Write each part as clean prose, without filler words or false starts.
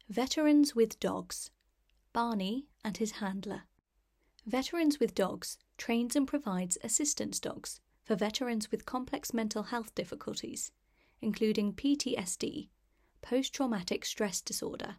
Veterans with Dogs, Barney and his handler. Veterans with Dogs trains and provides assistance dogs for veterans with complex mental health difficulties, including PTSD, post-traumatic stress disorder.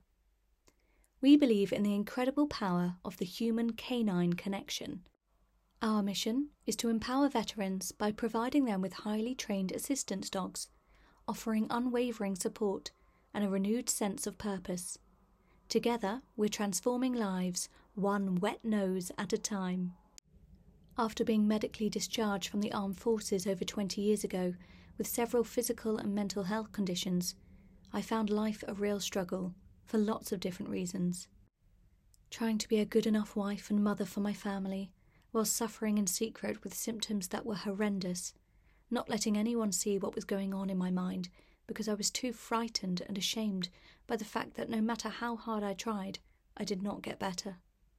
We believe in the incredible power of the human-canine connection. Our mission is to empower veterans by providing them with highly trained assistance dogs, offering unwavering support and a renewed sense of purpose. Together, we're transforming lives, one wet nose at a time. After being medically discharged from the armed forces over 20 years ago, with several physical and mental health conditions, I found life a real struggle, for lots of different reasons. Trying to be a good enough wife and mother for my family, while suffering in secret with symptoms that were horrendous, not letting anyone see what was going on in my mind because I was too frightened and ashamed by the fact that no matter how hard I tried, I did not get better.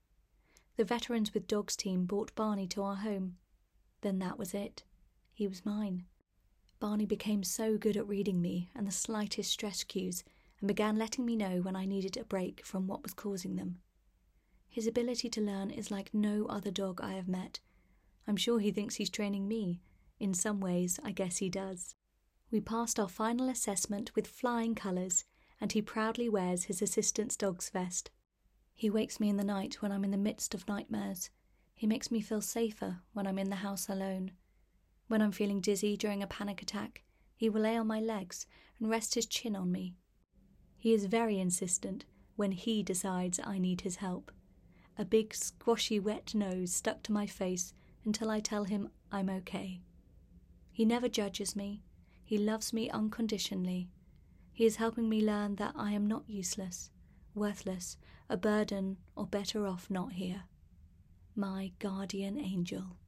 The Veterans with Dogs team brought Barney to our home. Then that was it. He was mine. Barney became so good at reading me and the slightest stress cues and began letting me know when I needed a break from what was causing them. His ability to learn is like no other dog I have met. I'm sure he thinks he's training me. In some ways, I guess he does. We passed our final assessment with flying colours, and he proudly wears his assistance dog's vest. He wakes me in the night when I'm in the midst of nightmares. He makes me feel safer when I'm in the house alone. When I'm feeling dizzy during a panic attack, he will lay on my legs and rest his chin on me. He is very insistent when he decides I need his help. A big, squashy, wet nose stuck to my face until I tell him I'm okay. He never judges me. He loves me unconditionally. He is helping me learn that I am not useless, worthless, a burden, or better off not here. My guardian angel.